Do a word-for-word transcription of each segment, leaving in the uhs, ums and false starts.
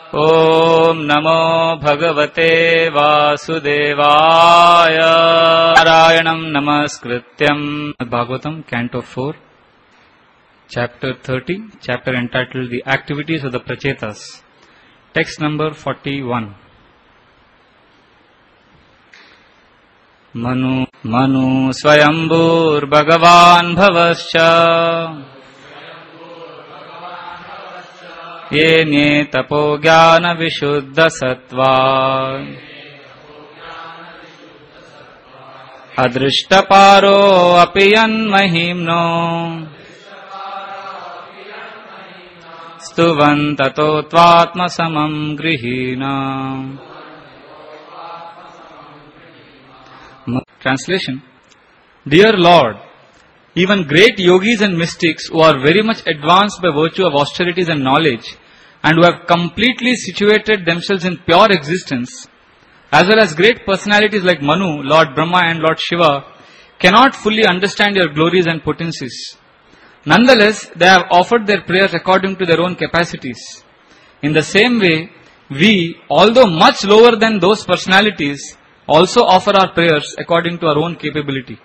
Om Namo Bhagavate Vasudevaya. Narayanam Namaskrityam. Bhagavatam, Canto four, Chapter thirty, chapter entitled The Activities of the Prachetas. Text number forty-one. Manu Manu Swayambur Bhagavan Bhavascha Yenye Tapo Jnana Vishuddha Sattva Adrishtaparo Apiyan Mahimno Stuvantato Tvatma Samam Grihina. Translation. Dear Lord, even great yogis and mystics who are very much advanced by virtue of austerities and knowledge and who have completely situated themselves in pure existence, as well as great personalities like Manu, Lord Brahma and Lord Shiva, cannot fully understand your glories and potencies. Nonetheless, they have offered their prayers according to their own capacities. In the same way, we, although much lower than those personalities, also offer our prayers according to our own capability.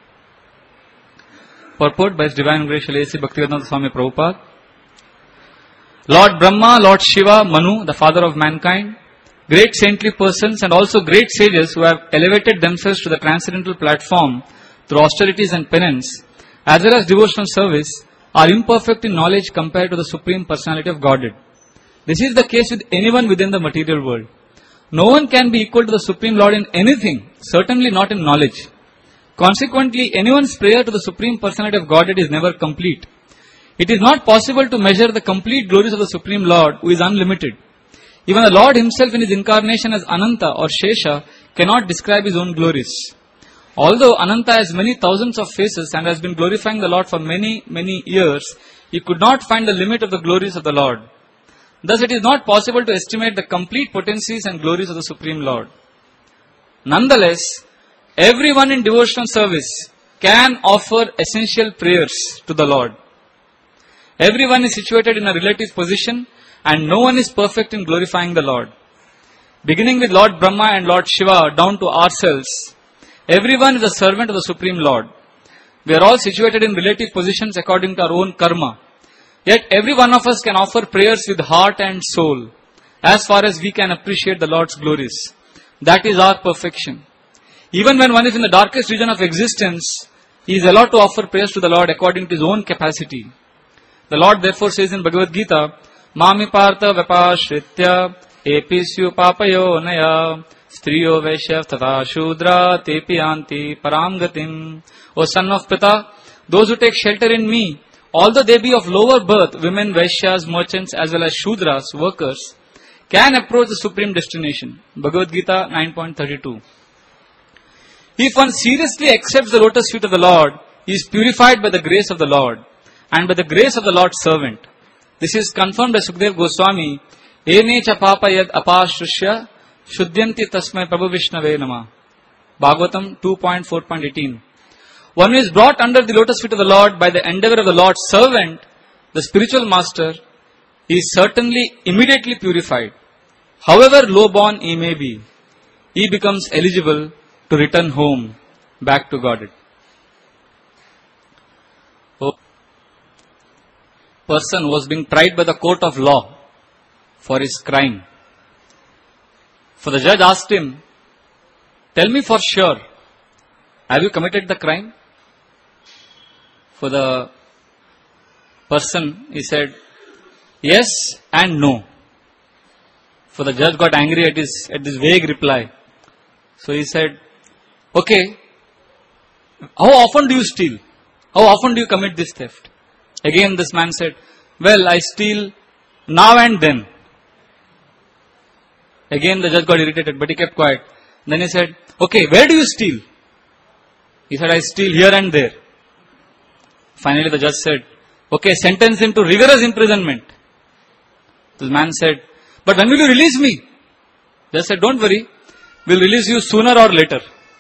Purport by His Divine Grace A C Bhaktivedanta Swami Prabhupada. Lord Brahma, Lord Shiva, Manu, the father of mankind, great saintly persons and also great sages who have elevated themselves to the transcendental platform through austerities and penance, as well as devotional service, are imperfect in knowledge compared to the Supreme Personality of Godhead. This is the case with anyone within the material world. No one can be equal to the Supreme Lord in anything, certainly not in knowledge. Consequently, anyone's prayer to the Supreme Personality of Godhead is never complete. It is not possible to measure the complete glories of the Supreme Lord, who is unlimited. Even the Lord himself in his incarnation as Ananta or Shesha cannot describe his own glories. Although Ananta has many thousands of faces and has been glorifying the Lord for many, many years, he could not find the limit of the glories of the Lord. Thus, it is not possible to estimate the complete potencies and glories of the Supreme Lord. Nonetheless, everyone in devotional service can offer essential prayers to the Lord. Everyone is situated in a relative position and no one is perfect in glorifying the Lord. Beginning with Lord Brahma and Lord Shiva down to ourselves, everyone is a servant of the Supreme Lord. We are all situated in relative positions according to our own karma. Yet every one of us can offer prayers with heart and soul, as far as we can appreciate the Lord's glories. That is our perfection. Even when one is in the darkest region of existence, he is allowed to offer prayers to the Lord according to his own capacity. The Lord therefore says in Bhagavad Gita, Mami Partha Vapashritya Episyu Papayo Naya Striyo Vaishyav Tata Shudra Tepi Anti Paramgatim. O son of Pita, those who take shelter in me, although they be of lower birth, women, Vaishyas, merchants as well as Shudras, workers, can approach the supreme destination. Bhagavad Gita nine point thirty-two. If one seriously accepts the lotus feet of the Lord, he is purified by the grace of the Lord and by the grace of the Lord's servant. This is confirmed by Sukdev Goswami, Ene cha papa yad apashrushya shuddhyanti tasmai Prabhu Vishnave nama. Bhagavatam two point four point eighteen. One who is brought under the lotus feet of the Lord by the endeavor of the Lord's servant, the spiritual master, is certainly immediately purified. However low born he may be, he becomes eligible to return home, back to Godhead. A person was being tried by the court of law for his crime. For the judge asked him, tell me for sure, have you committed the crime? For the person, he said, yes and no. For the judge got angry at his at this vague reply. So he said, okay, how often do you steal? How often do you commit this theft? Again this man said, well, I steal now and then. Again the judge got irritated, but he kept quiet. Then he said, okay, where do you steal? He said, I steal here and there. Finally the judge said, okay, sentence him to rigorous imprisonment. The man said, but when will you release me? The judge said, don't worry, we'll release you sooner or later.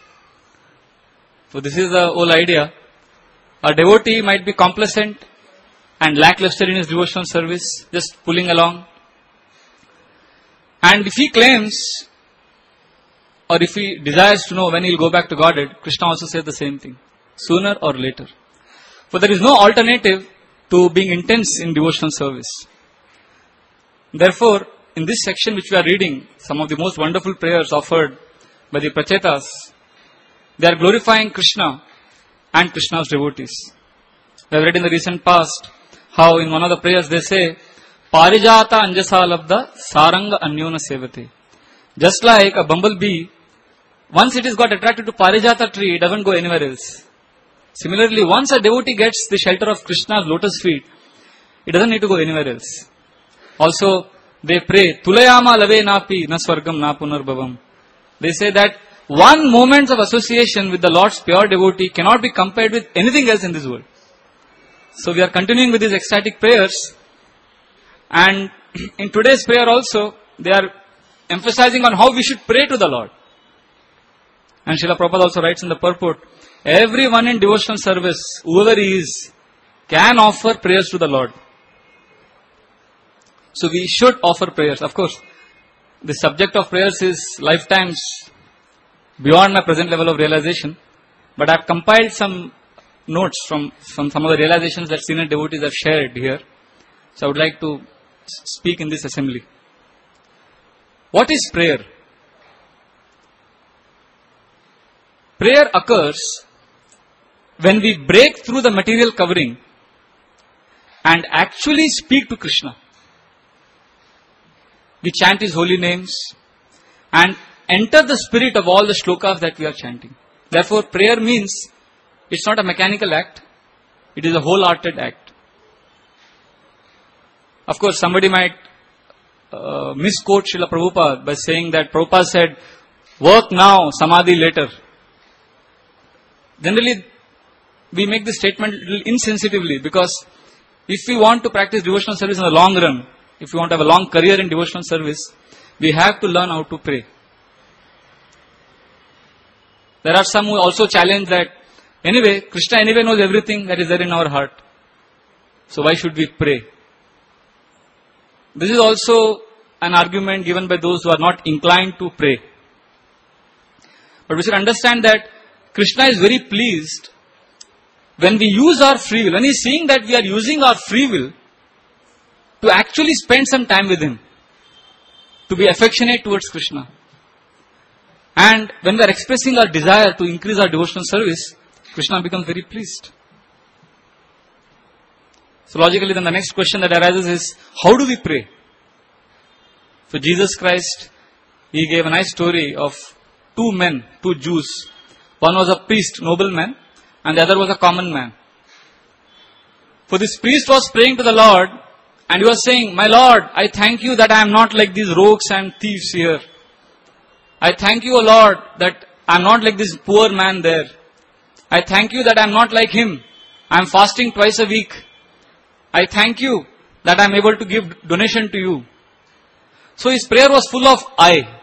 So this is the whole idea. A devotee might be complacent and lackluster in his devotional service, just pulling along. And if he claims, or if he desires to know when he will go back to Godhead, Krishna also says the same thing, sooner or later. For there is no alternative to being intense in devotional service. Therefore, in this section which we are reading, some of the most wonderful prayers offered by the Prachetas, they are glorifying Krishna and Krishna's devotees. We have read in the recent past how in one of the prayers they say, Parijata Anjasa Labda Saranga Anyona Sevate. Just like a bumblebee, once it has got attracted to Parijata tree, it doesn't go anywhere else. Similarly, once a devotee gets the shelter of Krishna's lotus feet, it doesn't need to go anywhere else. Also, they pray, Tulayama lave napi na swargam na punarbhavam. They say that one moment of association with the Lord's pure devotee cannot be compared with anything else in this world. So we are continuing with these ecstatic prayers, and in today's prayer also, they are emphasizing on how we should pray to the Lord. And Srila Prabhupada also writes in the purport, everyone in devotional service, whoever he is, can offer prayers to the Lord. So we should offer prayers. Of course, the subject of prayers is lifetimes beyond my present level of realization, but I have compiled some notes from, from some of the realizations that senior devotees have shared here. So I would like to speak in this assembly. What is prayer? Prayer occurs when we break through the material covering and actually speak to Krishna. We chant His holy names and enter the spirit of all the shlokas that we are chanting. Therefore, prayer means it's not a mechanical act, it is a wholehearted act. Of course, somebody might uh, misquote Srila Prabhupada by saying that Prabhupada said, work now, samadhi later. Generally, we make this statement a little insensitively, because if we want to practice devotional service in the long run, if we want to have a long career in devotional service, we have to learn how to pray. There are some who also challenge that, anyway, Krishna anyway knows everything that is there in our heart. So why should we pray? This is also an argument given by those who are not inclined to pray. But we should understand that Krishna is very pleased when we use our free will. When He is seeing that we are using our free will to actually spend some time with Him, to be affectionate towards Krishna. And when we are expressing our desire to increase our devotional service, Krishna becomes very pleased. So logically then the next question that arises is, how do we pray? So Jesus Christ, He gave a nice story of two men, two Jews. One was a priest, nobleman, and the other was a common man. For this priest was praying to the Lord, and he was saying, my Lord, I thank you that I am not like these rogues and thieves here. I thank you, O Lord, that I am not like this poor man there. I thank you that I am not like him. I am fasting twice a week. I thank you that I am able to give donation to you. So his prayer was full of I.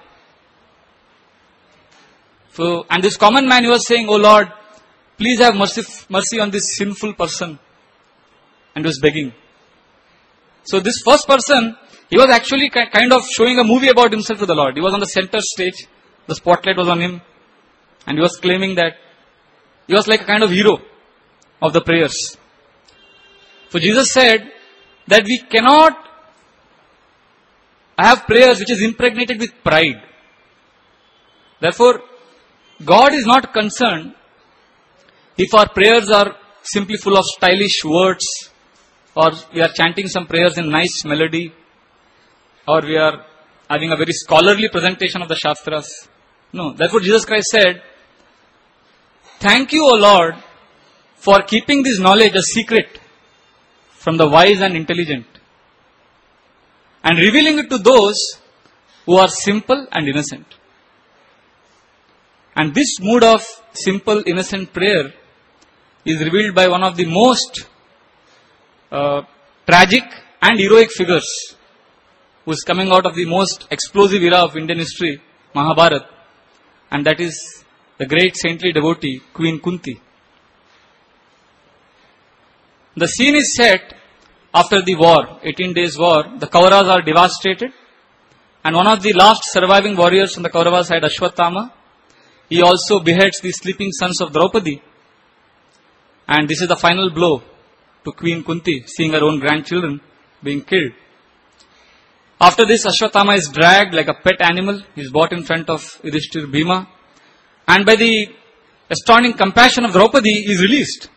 So, and this common man, he was saying, oh Lord, please have mercy, mercy on this sinful person. And he was begging. So this first person, he was actually kind of showing a movie about himself to the Lord. He was on the center stage. The spotlight was on him. And he was claiming that he was like a kind of hero of the prayers. So Jesus said that we cannot have prayers which is impregnated with pride. Therefore, God is not concerned if our prayers are simply full of stylish words, or we are chanting some prayers in nice melody, or we are having a very scholarly presentation of the Shastras. No, therefore Jesus Christ said, thank you, O Lord, for keeping this knowledge a secret from the wise and intelligent, and revealing it to those who are simple and innocent. And this mood of simple, innocent prayer is revealed by one of the most uh, tragic and heroic figures who is coming out of the most explosive era of Indian history, Mahabharata, and that is the great saintly devotee, Queen Kunti. The scene is set after the war, eighteen days war. The Kauravas are devastated And one of the last surviving warriors from the Kaurava side, Ashwatthama, he also beheads the sleeping sons of Draupadi. And this is the final blow to Queen Kunti, seeing her own grandchildren being killed. After this, Ashwatthama is dragged like a pet animal. He is brought in front of Yudhishthir Bhima. And by the astounding compassion of Draupadi, he is released.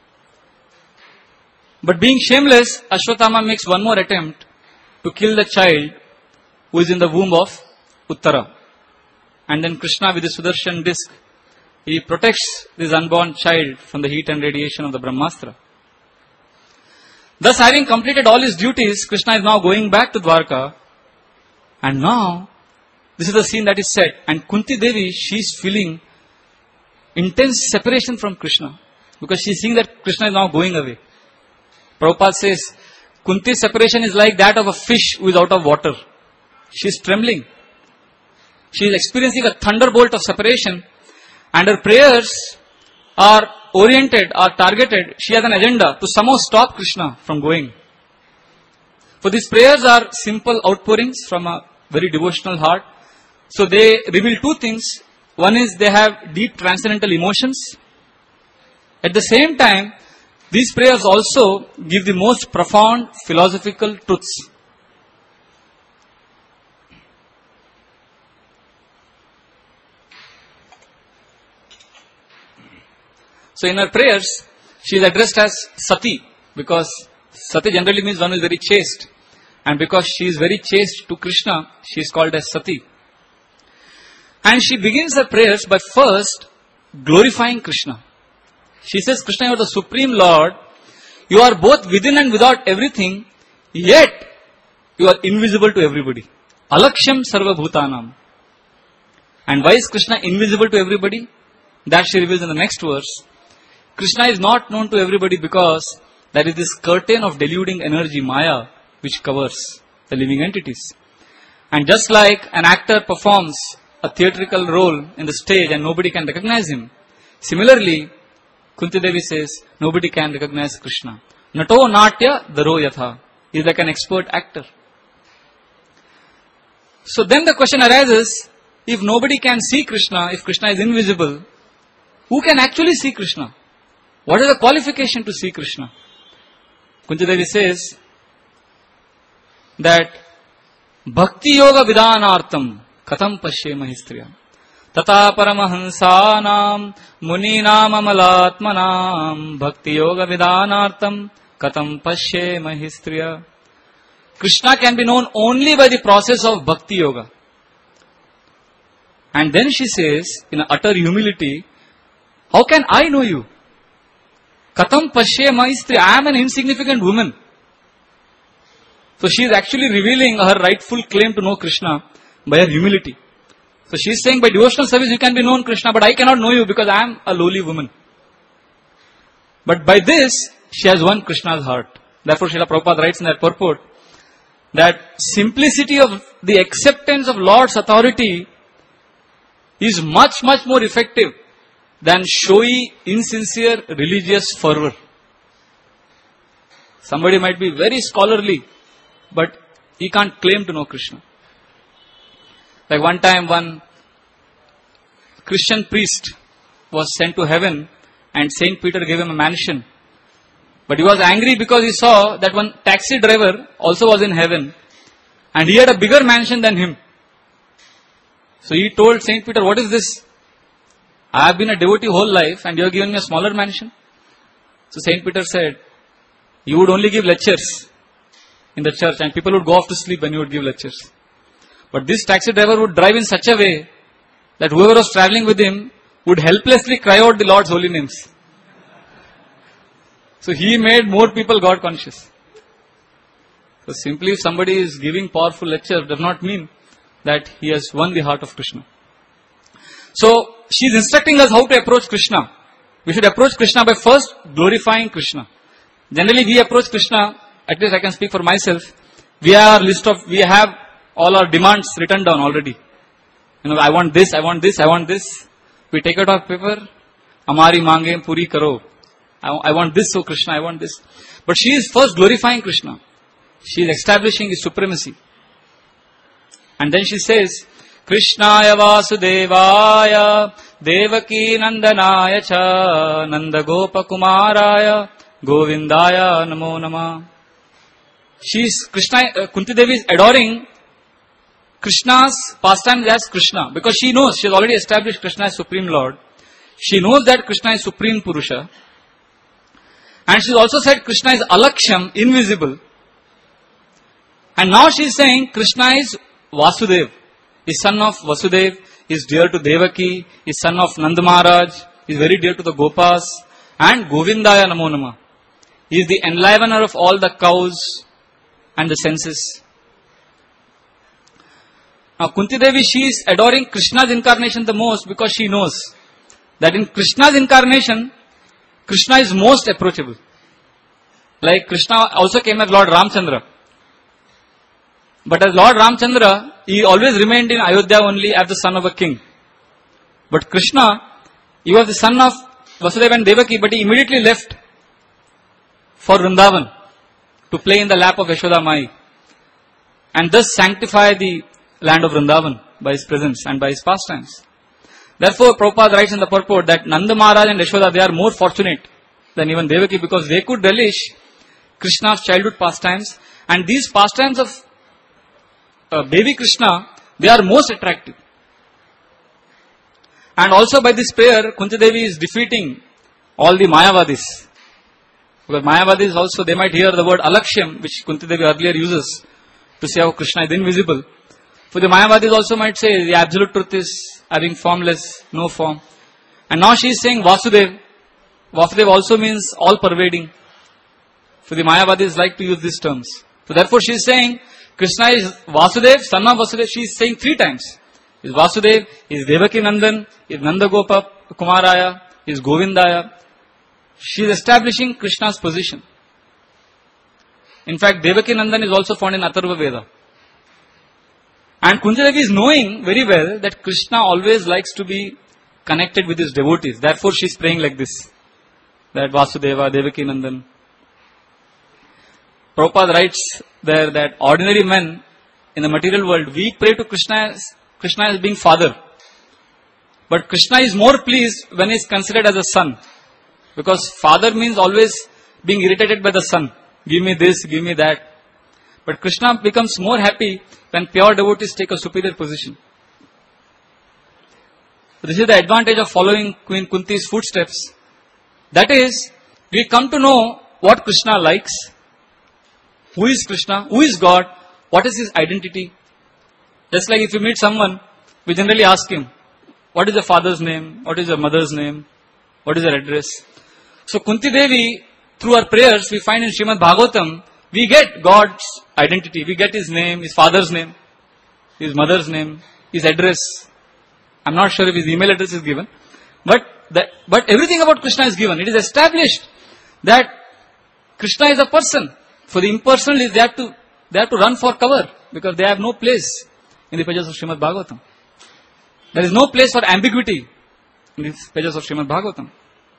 But being shameless, Ashwatthama makes one more attempt to kill the child who is in the womb of Uttara. And then Krishna with the Sudarshan disc, he protects this unborn child from the heat and radiation of the Brahmastra. Thus, having completed all his duties, Krishna is now going back to Dwarka. And now, this is the scene that is set. And Kunti Devi, she is feeling intense separation from Krishna. Because she is seeing that Krishna is now going away. Prabhupada says, Kunti's separation is like that of a fish who is out of water. She is trembling. She is experiencing a thunderbolt of separation. And her prayers are oriented, are targeted. She has an agenda to somehow stop Krishna from going. For these prayers are simple outpourings from a very devotional heart. So they reveal two things. One is they have deep transcendental emotions. At the same time, these prayers also give the most profound philosophical truths. So in her prayers, she is addressed as Sati, because Sati generally means one who is very chaste. And because she is very chaste to Krishna, she is called as Sati. And she begins her prayers by first glorifying Krishna. She says, Krishna, you are the Supreme Lord. You are both within and without everything, yet you are invisible to everybody. Alaksham sarva bhutanam. And why is Krishna invisible to everybody? That she reveals in the next verse. Krishna is not known to everybody because there is this curtain of deluding energy, Maya, which covers the living entities. And just like an actor performs a theatrical role in the stage and nobody can recognize him, similarly, Kunti Devi says, nobody can recognize Krishna. Nato natya daro yatha. He is like an expert actor. So then the question arises, if nobody can see Krishna, if Krishna is invisible, who can actually see Krishna? What is the qualification to see Krishna? Kunti Devi says that Bhakti Yoga Vidanartam Katam Pashe Mahistriya Tata Paramahansanam Muninam Amalatmanam Bhakti Yoga Vidanartam Katam Pashe Mahistriya. Krishna can be known only by the process of Bhakti Yoga. And then she says, in utter humility, how can I know you? Katam Pashe Maistri, I am an insignificant woman. So she is actually revealing her rightful claim to know Krishna by her humility. So she is saying by devotional service you can be known Krishna, but I cannot know you because I am a lowly woman. But by this, she has won Krishna's heart. Therefore Srila Prabhupada writes in that purport that simplicity of the acceptance of Lord's authority is much, much more effective than showy, insincere religious fervor. Somebody might be very scholarly, but he can't claim to know Krishna. Like one time, one Christian priest was sent to heaven and Saint Peter gave him a mansion. But he was angry because he saw that one taxi driver also was in heaven and he had a bigger mansion than him. So he told Saint Peter, what is this? I have been a devotee whole life and you have given me a smaller mansion. So Saint Peter said, you would only give lectures in the church and people would go off to sleep when you would give lectures. But this taxi driver would drive in such a way that whoever was traveling with him would helplessly cry out the Lord's holy names. So he made more people God conscious. So simply if somebody is giving powerful lecture does not mean that he has won the heart of Krishna. So she is instructing us how to approach Krishna. We should approach Krishna by first glorifying Krishna. Generally we approach Krishna, at least I can speak for myself, we have our list of, we have all our demands written down already. You know, I want this, I want this, I want this. We take out our paper, Amari mange puri karo. I, I want this, so Krishna, I want this. But she is first glorifying Krishna. She is establishing his supremacy. And then she says, Krishnaya Vasudevaya Devaki Nandanaya Cha Nanda Gopa Kumaraya Govindaya Namo Nama. She's Krishna, uh, Kunti Devi is adoring Krishna's pastimes as Krishna, because she knows, she has already established Krishna as Supreme Lord. She knows that Krishna is Supreme Purusha. And she's also said Krishna is Alaksham, invisible. And now she's saying Krishna is Vasudev, is son of Vasudev, is dear to Devaki, is son of Nanda Maharaj, is very dear to the Gopas, and Govindaya Namo Nama. He is the enlivener of all the cows and the senses. Now Kunti Devi, she is adoring Krishna's incarnation the most because she knows that in Krishna's incarnation, Krishna is most approachable. Like Krishna also came as Lord Ramchandra. But as Lord Ramchandra, he always remained in Ayodhya only as the son of a king. But Krishna, he was the son of Vasudeva and Devaki, but he immediately left for Vrindavan to play in the lap of Yashoda Mai and thus sanctify the land of Vrindavan by his presence and by his pastimes. Therefore, Prabhupada writes in the purport that Nanda Maharaj and Yashoda, they are more fortunate than even Devaki because they could relish Krishna's childhood pastimes, and these pastimes of uh, baby Krishna, they are most attractive. And also by this prayer, Kunti Devi is defeating all the Mayavadis. Because Mayavadis also, they might hear the word Alaksham, which Kunti Devi earlier uses to say how Krishna is invisible. For the Mayavadis also might say the absolute truth is having formless, no form. And now she is saying Vasudev. Vasudev also means all pervading. For the Mayavadis like to use these terms. So therefore she is saying Krishna is Vasudev, son of Vasudev. She is saying three times. He is Vasudev, he is Devaki Nandan, he is Nanda Gopa Kumaraya, he is Govindaya. She is establishing Krishna's position. In fact, Devaki Nandan is also found in Atharva Veda. And Kunti Devi is knowing very well that Krishna always likes to be connected with his devotees. Therefore she is praying like this. That Vasudeva, Devaki Nandan. Prabhupada writes there that ordinary men in the material world, we pray to Krishna as, Krishna as being father. But Krishna is more pleased when he is considered as a son. Because father means always being irritated by the son. Give me this, give me that. But Krishna becomes more happy when pure devotees take a superior position. So this is the advantage of following Queen Kunti's footsteps. That is, we come to know what Krishna likes, who is Krishna, who is God, what is his identity. Just like if you meet someone, we generally ask him, what is your father's name, what is your mother's name, what is your address. So Kunti Devi, through her prayers, we find in Srimad Bhagavatam, we get God's identity. We get his name, his father's name, his mother's name, his address. I'm not sure if his email address is given. But that, but everything about Krishna is given. It is established that Krishna is a person. For the impersonalists, they have to, they have to run for cover because they have no place in the pages of Srimad Bhagavatam. There is no place for ambiguity in the pages of Srimad Bhagavatam.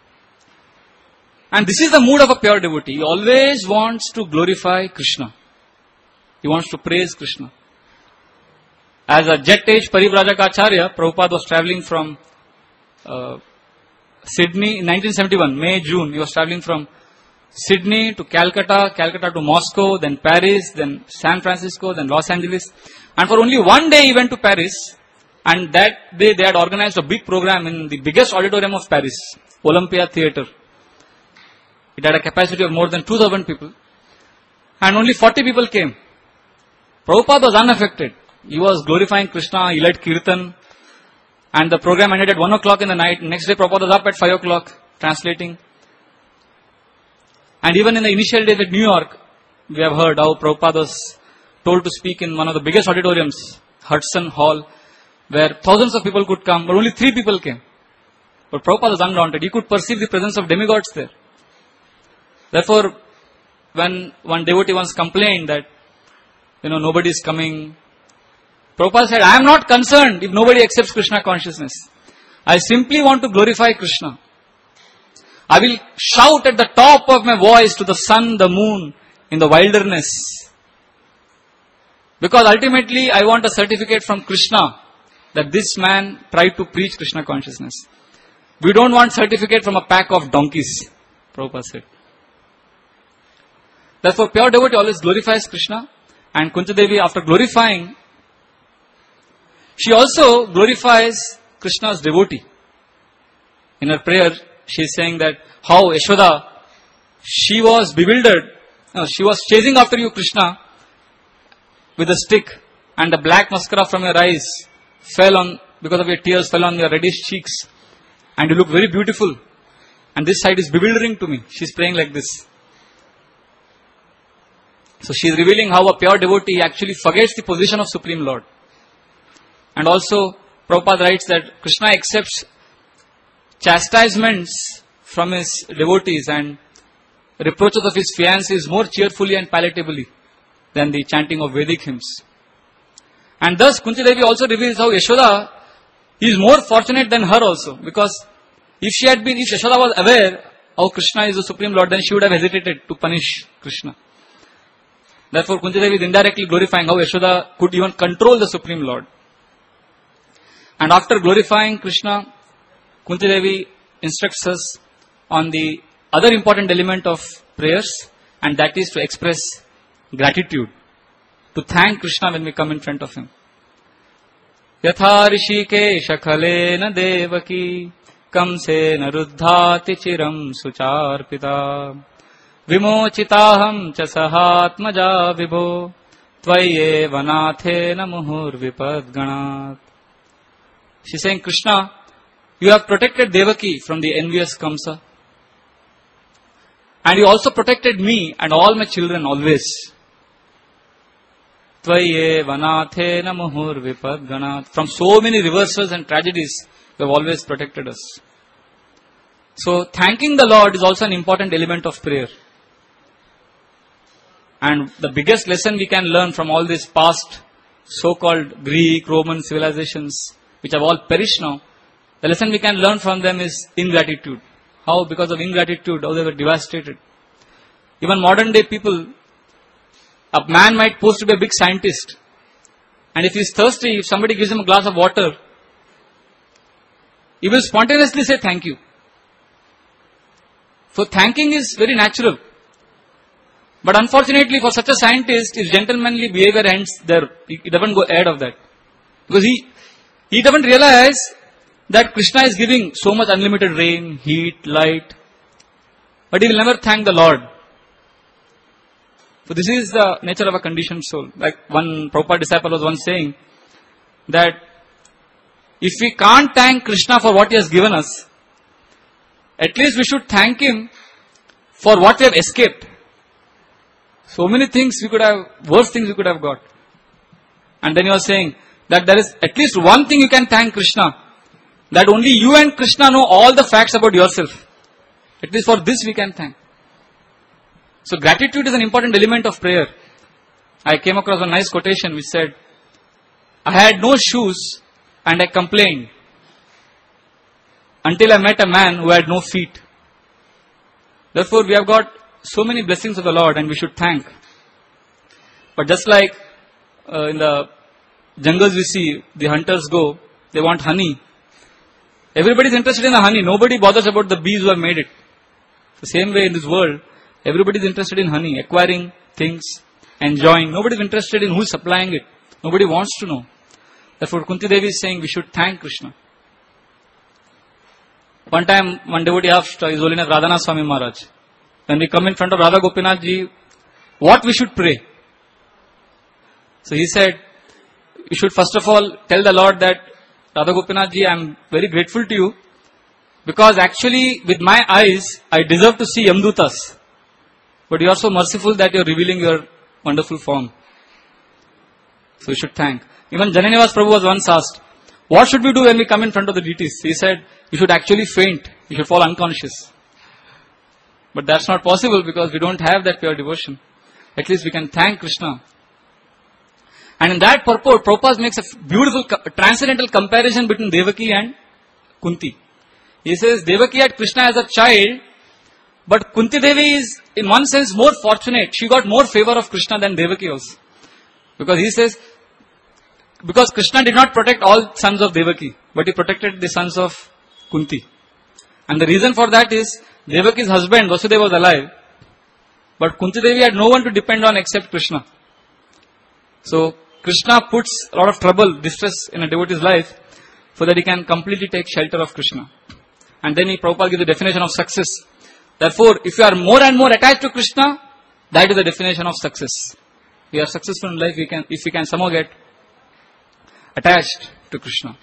And this is the mood of a pure devotee. He always wants to glorify Krishna. He wants to praise Krishna. As a jet age Parivrajaka Acharya, Prabhupada was travelling from uh, Sydney in nineteen seventy-one, May, June. He was travelling from Sydney to Calcutta, Calcutta to Moscow, then Paris, then San Francisco, then Los Angeles. And for only one day he went to Paris. And that day they had organized a big program in the biggest auditorium of Paris, Olympia Theatre. It had a capacity of more than two thousand people. And only forty people came. Prabhupada was unaffected. He was glorifying Krishna, he led Kirtan. And the program ended at one o'clock in the night. Next day Prabhupada was up at five o'clock translating. And even in the initial days at New York, we have heard how Prabhupada was told to speak in one of the biggest auditoriums, Hudson Hall, where thousands of people could come, but only three people came. But Prabhupada was undaunted. He could perceive the presence of demigods there. Therefore, when one devotee once complained that, you know, nobody is coming, Prabhupada said, I am not concerned if nobody accepts Krishna consciousness. I simply want to glorify Krishna. I will shout at the top of my voice to the sun, the moon, in the wilderness. Because ultimately I want a certificate from Krishna that this man tried to preach Krishna consciousness. We don't want certificate from a pack of donkeys, Prabhupada said. Therefore, pure devotee always glorifies Krishna, and Kunti Devi, after glorifying, she also glorifies Krishna's devotee. In her prayer, she is saying that how Yashoda, she was bewildered, no, she was chasing after you, Krishna, with a stick, and the black mascara from your eyes fell on, because of your tears, fell on your reddish cheeks, and you look very beautiful. And this sight is bewildering to me. She is praying like this. So she is revealing how a pure devotee actually forgets the position of Supreme Lord. And also, Prabhupada writes that Krishna accepts chastisements from his devotees and reproaches of his fiancés more cheerfully and palatably than the chanting of Vedic hymns. And thus, Kunti Devi also reveals how Yashoda is more fortunate than her also. Because if she had been, if Yashoda was aware how Krishna is the Supreme Lord, then she would have hesitated to punish Krishna. Therefore, Kunti Devi is indirectly glorifying how Yashoda could even control the Supreme Lord. And after glorifying Krishna, Kunti Devi instructs us on the other important element of prayers, and that is to express gratitude, to thank Krishna when we come in front of him. Yatha rishikesha khalena devaki kamsena ruddhati chiram sucharpita vimochitaham cha sahatmaja vibho tvaye vanathena muhur vipadganat. She is saying, Krishna, you have protected Devaki from the envious Kamsa. And you also protected me and all my children always. Tvaye vanathena muhur vipadganat. From so many reversals and tragedies, you have always protected us. So, thanking the Lord is also an important element of prayer. And the biggest lesson we can learn from all these past so-called Greek, Roman civilizations, which have all perished now, the lesson we can learn from them is ingratitude. How, because of ingratitude, how they were devastated. Even modern day people, a man might pose to be a big scientist, and if he is thirsty, if somebody gives him a glass of water, he will spontaneously say thank you. So thanking is very natural. But unfortunately for such a scientist, his gentlemanly behavior ends there. He doesn't go ahead of that. Because he, he doesn't realize that Krishna is giving so much unlimited rain, heat, light. But he will never thank the Lord. So this is the nature of a conditioned soul. Like one Prabhupada disciple was once saying that if we can't thank Krishna for what he has given us, at least we should thank him for what we have escaped. So many things we could have, worse things we could have got. And then he was saying that there is at least one thing you can thank Krishna, that only you and Krishna know all the facts about yourself. At least for this we can thank. So gratitude is an important element of prayer. I came across a nice quotation which said, I had no shoes and I complained until I met a man who had no feet. Therefore we have got so many blessings of the Lord and we should thank. But just like uh, in the jungles we see, the hunters go, they want honey. Everybody is interested in the honey. Nobody bothers about the bees who have made it. The same way in this world, everybody is interested in honey, acquiring things, enjoying. Nobody is interested in who is supplying it. Nobody wants to know. Therefore Kunti Devi is saying we should thank Krishna. One time, one devotee asked His Holiness Radhanath Swami Maharaj, when we come in front of Radha Gopinath ji, what we should pray? So he said, you should first of all tell the Lord that, Radha Gopinath ji, I am very grateful to you, because actually with my eyes, I deserve to see Yamdutas. But you are so merciful that you are revealing your wonderful form. So you should thank. Even Jananivas Prabhu was once asked, what should we do when we come in front of the deities? He said, you should actually faint. You should fall unconscious. But that's not possible because we don't have that pure devotion. At least we can thank Krishna. And in that purport, Prabhupada makes a beautiful transcendental comparison between Devaki and Kunti. He says, Devaki had Krishna as a child, but Kunti Devi is in one sense more fortunate. She got more favor of Krishna than Devaki was. Because he says, because Krishna did not protect all sons of Devaki, but he protected the sons of Kunti. And the reason for that is, Devaki's husband Vasudeva was alive, but Kunti Devi had no one to depend on except Krishna. So, Krishna puts a lot of trouble, distress in a devotee's life, so that he can completely take shelter of Krishna. And then he, Prabhupada gives the definition of success. Therefore, if you are more and more attached to Krishna, that is the definition of success. We are successful in life we can, if we can somehow get attached to Krishna.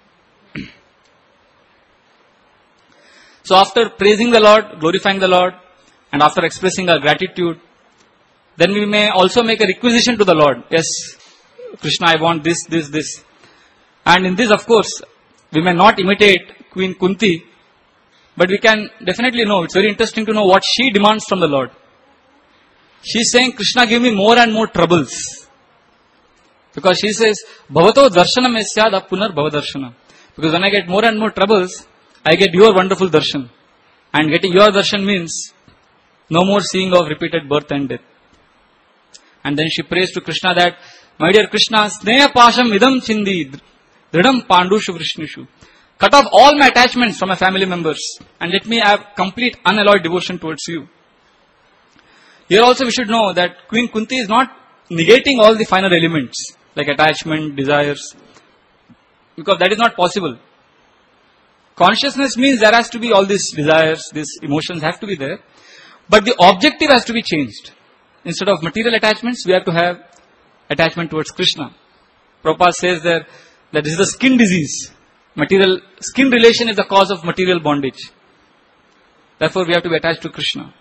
So after praising the Lord, glorifying the Lord, and after expressing our gratitude, then we may also make a requisition to the Lord. Yes, Krishna, I want this, this, this. And in this, of course, we may not imitate Queen Kunti, but we can definitely know, it's very interesting to know what she demands from the Lord. She is saying, Krishna, give me more and more troubles. Because she says, Bhavato darshanam esyad apunar bhavadarshana. Because when I get more and more troubles, I get your wonderful darshan. And getting your darshan means no more seeing of repeated birth and death. And then she prays to Krishna that, my dear Krishna, sneha pasham idam chindi, dridam pandushu vrishnishu. Cut off all my attachments from my family members and let me have complete unalloyed devotion towards you. Here also we should know that Queen Kunti is not negating all the finer elements like attachment, desires, because that is not possible. Consciousness means there has to be all these desires, these emotions have to be there, but the objective has to be changed. Instead of material attachments, we have to have attachment towards Krishna. Prabhupada says there that this is a skin disease. Material skin relation is the cause of material bondage. Therefore, we have to be attached to Krishna.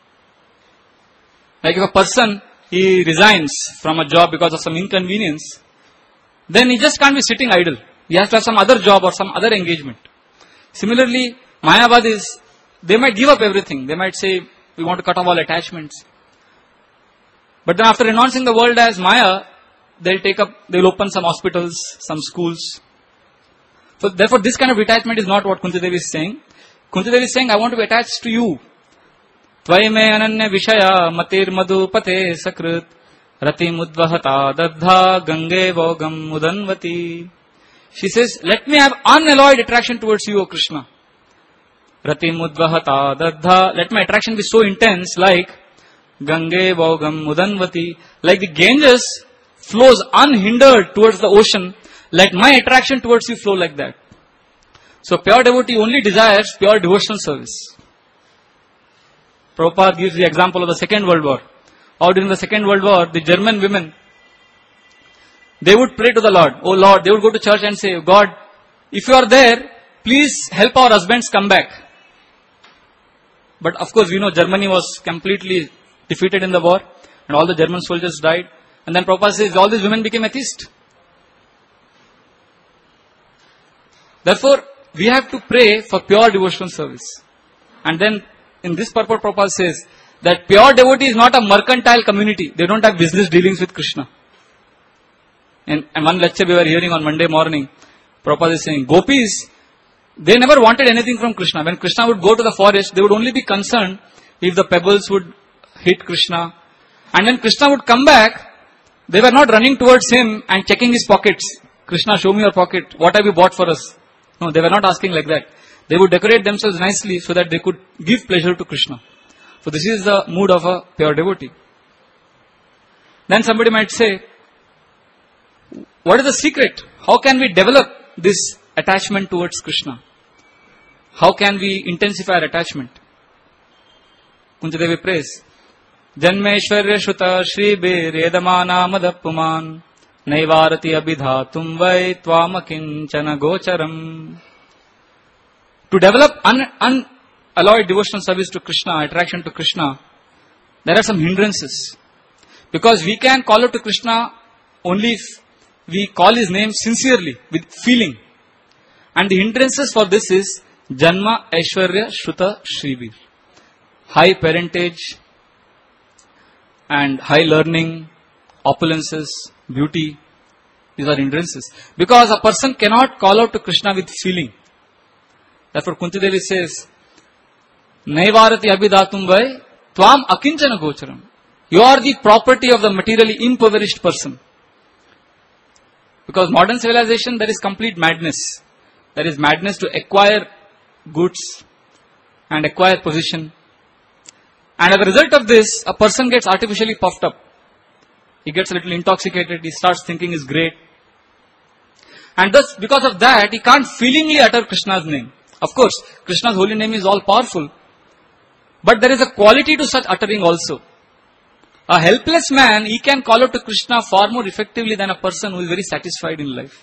Like if a person, he resigns from a job because of some inconvenience, then he just can't be sitting idle. He has to have some other job or some other engagement. Similarly, Mayavadis, they might give up everything. They might say, we want to cut off all attachments. But then after renouncing the world as Maya, they'll take up, they'll open some hospitals, some schools. So therefore, this kind of detachment is not what Kunti Devi is saying. Kunti Devi is saying, I want to be attached to you. Tvai me ananya vishaya matir madhupate sakrit rati mudvahata dadha gange vogam mudanvati. She says, let me have unalloyed attraction towards you, O Krishna. Rati mudvahata dadha. Let my attraction be so intense like Gange vogam mudanvati. Like the Ganges flows unhindered towards the ocean. Let my attraction towards you flow like that. So pure devotee only desires pure devotional service. Prabhupada gives the example of the Second World War. Or during the Second World War, the German women, they would pray to the Lord. Oh Lord, they would go to church and say, God, if you are there, please help our husbands come back. But of course, we know Germany was completely defeated in the war. And all the German soldiers died. And then Prabhupada says, all these women became atheists. Therefore, we have to pray for pure devotional service. And then, in this purport, Prabhupada says that pure devotee is not a mercantile community. They don't have business dealings with Krishna. And, and one lecture we were hearing on Monday morning, Prabhupada is saying, Gopis, they never wanted anything from Krishna. When Krishna would go to the forest, they would only be concerned if the pebbles would hit Krishna. And when Krishna would come back, they were not running towards him and checking his pockets. Krishna, show me your pocket. What have you bought for us? No, they were not asking like that. They would decorate themselves nicely so that they could give pleasure to Krishna. So this is the mood of a pure devotee. Then somebody might say, what is the secret? How can we develop this attachment towards Krishna? How can we intensify our attachment? Kunti Devi prays, Janmeshwarya Shuta Shri Bir Yedamana Madappuman Naivarati Abhidhatum Vai Tvamakinchana Gocharam. To develop un- unalloyed devotional service to Krishna, attraction to Krishna, there are some hindrances. Because we can call out to Krishna only if we call his name sincerely, with feeling. And the hindrances for this is Janma Aishwarya Shruta Shribir. High parentage and high learning, opulences, beauty, these are hindrances. Because a person cannot call out to Krishna with feeling. Therefore Kunti Devi says, Naivarati Abhidatum Vai Tvam Akinchana Gocharam. You are the property of the materially impoverished person. Because modern civilization, there is complete madness. There is madness to acquire goods and acquire position. And as a result of this, a person gets artificially puffed up. He gets a little intoxicated. He starts thinking he's great. And thus, because of that, he can't feelingly utter Krishna's name. Of course, Krishna's holy name is all powerful. But there is a quality to such uttering also. A helpless man, he can call out to Krishna far more effectively than a person who is very satisfied in life.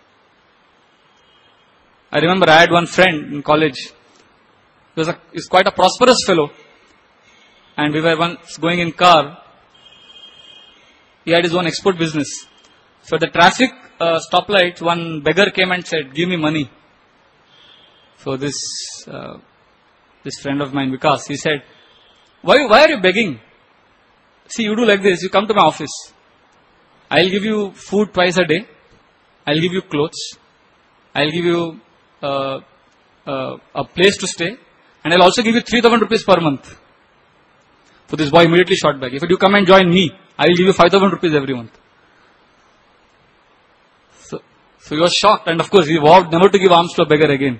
I remember I had one friend in college. He was a, he was quite a prosperous fellow. And we were once going in car. He had his own export business. So at the traffic uh, stoplight, one beggar came and said, "Give me money." So this uh, this friend of mine, Vikas, he said, why, why are you begging? See, you do like this, you come to my office. I'll give you food twice a day. I'll give you clothes. I'll give you uh, uh, a place to stay. And I'll also give you three thousand rupees per month. So this boy immediately shot back. If you come and join me, I will give you five thousand rupees every month. So, so he was shocked, and of course he vowed never to give alms to a beggar again.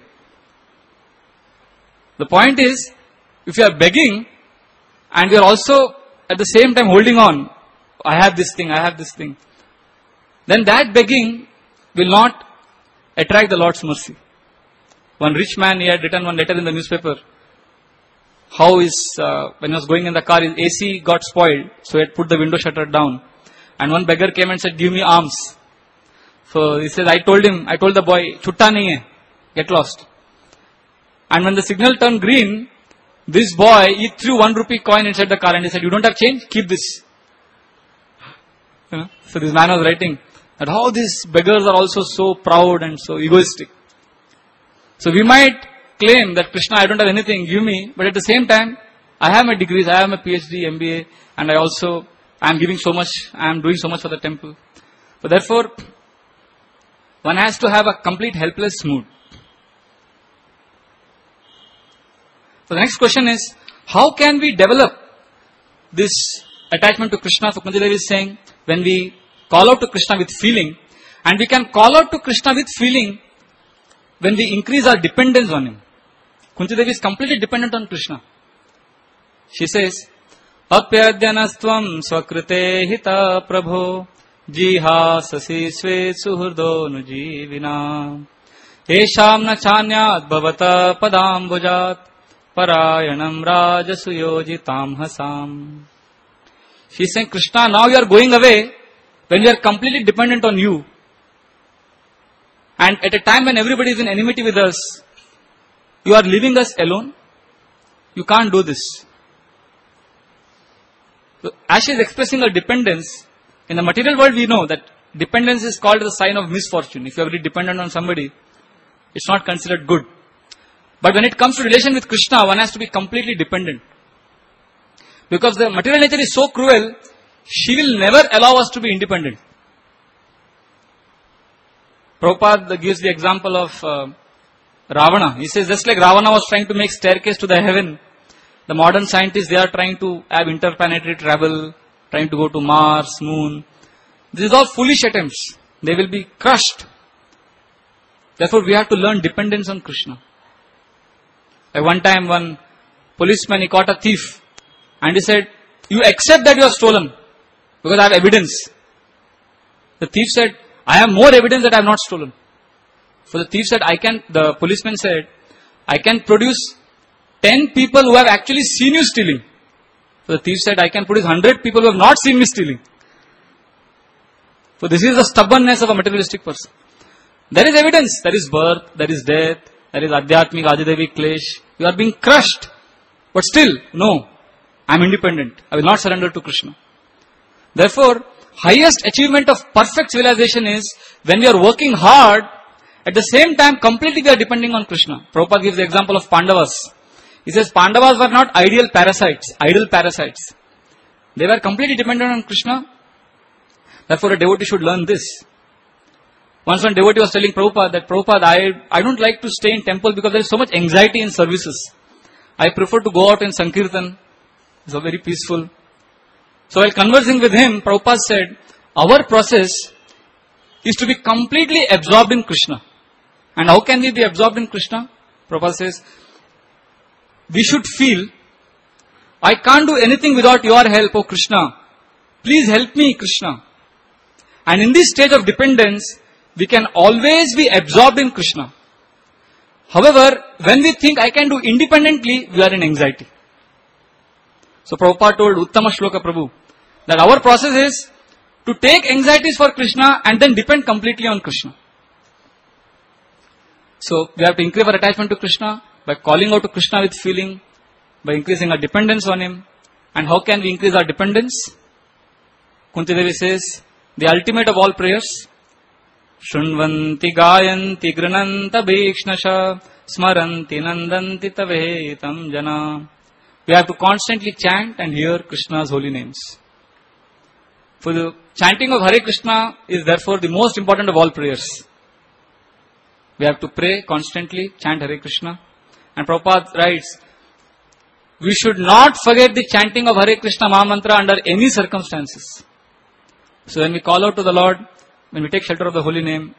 The point is, if you are begging, and you are also at the same time holding on, I have this thing, I have this thing, then that begging will not attract the Lord's mercy. One rich man, he had written one letter in the newspaper. How is, uh, when he was going in the car, his A C got spoiled, so he had put the window shutter down. And one beggar came and said, "Give me alms." So he said, I told him, I told the boy, "Chutta nahi hai, get lost." And when the signal turned green, this boy, he threw one rupee coin inside the car and he said, "You don't have change? Keep this." You know? So this man was writing that how these beggars are also so proud and so egoistic. So we might claim that Krishna, I don't have anything, give me, but at the same time, I have my degrees, I have my PhD, M B A, and I also, I am giving so much, I am doing so much for the temple. So therefore, one has to have a complete helpless mood. So the next question is, how can we develop this attachment to Krishna? So Kunti Devi is saying, when we call out to Krishna with feeling, and we can call out to Krishna with feeling when we increase our dependence on Him. Kunti Devi is completely dependent on Krishna. She says, "Apyadyanastvam swakrite hita prabho jihasasi sve suhurdo nujivina esham na chanyat bhavata padambujat parayanam rajasuyojitam hasam." She is saying, Krishna, now you are going away when we are completely dependent on you. And at a time when everybody is in enmity with us, you are leaving us alone. You can't do this. So, as she is expressing her dependence, in the material world we know that dependence is called as a sign of misfortune. If you are really dependent on somebody, it's not considered good. But when it comes to relation with Krishna, one has to be completely dependent. Because the material nature is so cruel, she will never allow us to be independent. Prabhupada gives the example of uh, Ravana. He says, just like Ravana was trying to make staircase to the heaven, the modern scientists, they are trying to have interplanetary travel, trying to go to Mars, Moon. This is all foolish attempts. They will be crushed. Therefore, we have to learn dependence on Krishna. Like one time, one policeman, he caught a thief. And he said, "You accept that you have stolen, because I have evidence." The thief said, "I have more evidence that I have not stolen." So the thief said, I can, the policeman said, "I can produce ten people who have actually seen you stealing." So the thief said, "I can produce one hundred people who have not seen me stealing." So this is the stubbornness of a materialistic person. There is evidence, there is birth, there is death, there is adhyatmik, adidevi, klesh. You are being crushed. But still, no, I am independent. I will not surrender to Krishna. Therefore, highest achievement of perfect civilization is when we are working hard, at the same time completely we are depending on Krishna. Prabhupada gives the example of Pandavas. He says Pandavas were not ideal parasites, idle parasites. They were completely dependent on Krishna. Therefore, a devotee should learn this. Once one devotee was telling Prabhupada that, Prabhupada, I, I don't like to stay in temple because there is so much anxiety in services. I prefer to go out in Sankirtan. It's very peaceful. So while conversing with him, Prabhupada said, our process is to be completely absorbed in Krishna. And how can we be absorbed in Krishna? Prabhupada says, we should feel, I can't do anything without your help, O Krishna. Please help me, Krishna. And in this stage of dependence, we can always be absorbed in Krishna. However, when we think I can do independently, we are in anxiety. So Prabhupada told Uttama Shloka Prabhu that our process is to take anxieties for Krishna and then depend completely on Krishna. So we have to increase our attachment to Krishna by calling out to Krishna with feeling, by increasing our dependence on Him. And how can we increase our dependence? Kunti Devi says, the ultimate of all prayers, Shunvanti gayanti grananta bhikshnasha smaranti nandanti tavetam jana. We have to constantly chant and hear Krishna's holy names. For the chanting of Hare Krishna is therefore the most important of all prayers. We have to pray constantly, chant Hare Krishna. And Prabhupada writes, we should not forget the chanting of Hare Krishna Mahamantra under any circumstances. So when we call out to the Lord, when we take shelter of the holy name,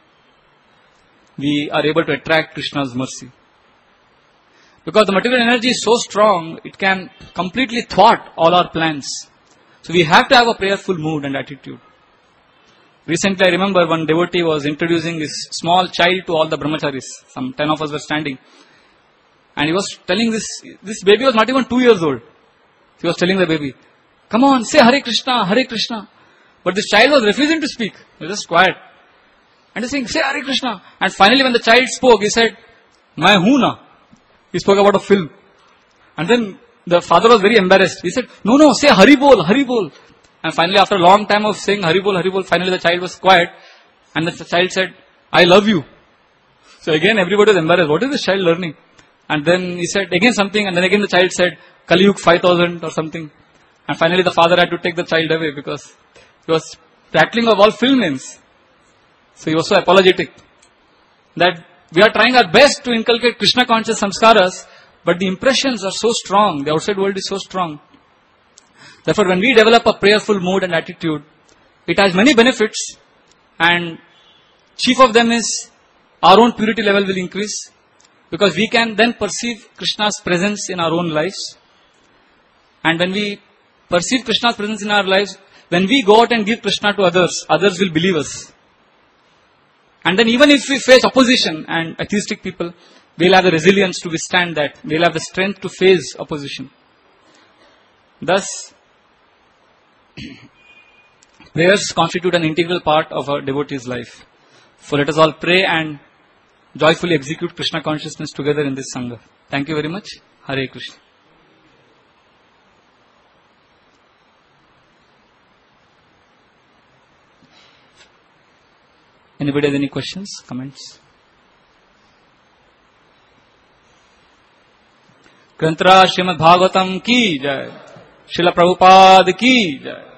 we are able to attract Krishna's mercy. Because the material energy is so strong, it can completely thwart all our plans. So we have to have a prayerful mood and attitude. Recently I remember one devotee was introducing his small child to all the brahmacharis. Some ten of us were standing. And he was telling this, this baby was not even two years old. He was telling the baby, come on, say Hare Krishna, Hare Krishna. But this child was refusing to speak. He was just quiet. And he's saying, say Hare Krishna. And finally when the child spoke, he said, Main hu na. He spoke about a film. And then the father was very embarrassed. He said, no, no, say Hari Bol, Hari Bol. And finally after a long time of saying Hari Bol, Hari Bol, finally the child was quiet. And the child said, I love you. So again everybody was embarrassed. What is this child learning? And then he said again something. And then again the child said, Kali Yug five thousand or something. And finally the father had to take the child away because he was rattling of all film names. So he was so apologetic that we are trying our best to inculcate Krishna conscious samskaras, but the impressions are so strong, the outside world is so strong. Therefore, when we develop a prayerful mood and attitude, it has many benefits, and chief of them is our own purity level will increase, because we can then perceive Krishna's presence in our own lives. And when we perceive Krishna's presence in our lives, when we go out and give Krishna to others, others will believe us. And then even if we face opposition and atheistic people, we'll have the resilience to withstand that. We'll have the strength to face opposition. Thus, prayers constitute an integral part of a devotee's life. So let us all pray and joyfully execute Krishna consciousness together in this Sangha. Thank you very much. Hare Krishna. Anybody has any questions, comments? Granthra Srimad Bhagavatam ki jai. Srila Prabhupada ki jai.